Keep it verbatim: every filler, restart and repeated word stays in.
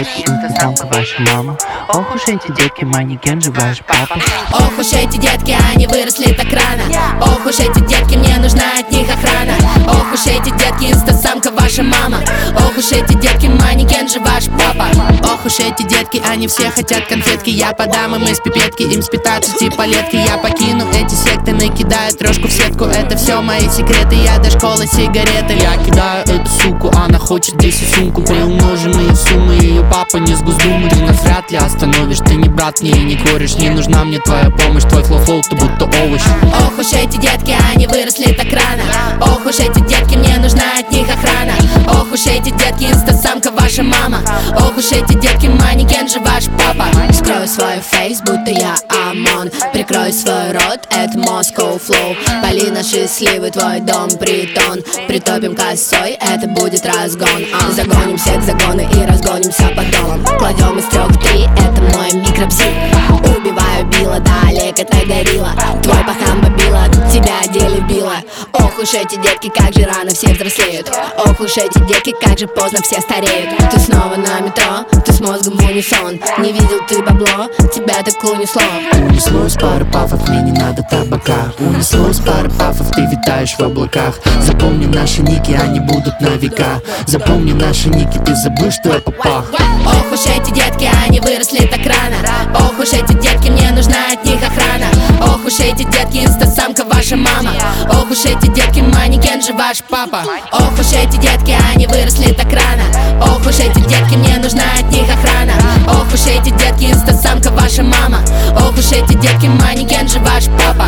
детки, инстасамка ваша мама. Ох уж эти детки, манекен же ваш папа. Ох уж эти детки, они выросли так рано. Ох уж эти детки, мне нужна от них охрана. Ох уж эти детки, инстасамка ваша мама. Ох уж эти детки, манекен же ваш папа. Ох уж эти детки, они все хотят конфетки. Я подам им из пипетки, им с пятнадцати по летке. Я покину эти секты, накидаю трошку в сетку. Это все мои секреты, я до школы сигареты. Я кидаю эту суку, она хочет десять сумку. Приумноженные суммы, ее папа не с Госдумы. Ты нас вряд ли остановишь, ты не брат мне и не кореш. Не нужна мне твоя помощь, твой флоу-флоу, ты будто овощ. Ох уж эти детки, они выросли так рано. Ох уж эти детки, мне нужна от них охрана. Ох уж эти детки, инстасамка ваша мама. Ох уж эти детки, манекен же ваш папа. Скрою свой фейс, будто я ОМОН. Прикрой свой рот, это Moscow Flow. Пали наши сливы, твой дом притон. Притопим косой, это будет разгон. а. Загоним всех в загоны и разгонимся по домам. Кладем из трех три, это мой микробзик. Убиваю Билла, да, Олег, это горилла. Твой пахан бобила, тебя деле била. Ох уж эти детки, как же рано все взрослеют. Ох уж эти детки, как же поздно все стареют. Ты снова на метро, ты с мозгом в унисон. Не видел ты бабло, тебя так унесло. Унеслось пары пафов, мне не надо табака. Унеслось пары пафов, ты витаешь в облаках. Запомни наши ники, они будут на века. Запомни наши ники, ты забыл, что я папа. Ох уж эти детки, они выросли так рано. Ох уж эти детки, мне нужна от них охрана. Ох уж эти детки, инстасамка ваша мама. Ох уж эти детки, манекен же ваш папа. Ох уж эти детки, они выросли так рано. Ох уж эти детки, мне нужна от них охрана. Ох уж эти детки, инстасамка ваша мама. Ох уж эти детки, манекен же ваш папа.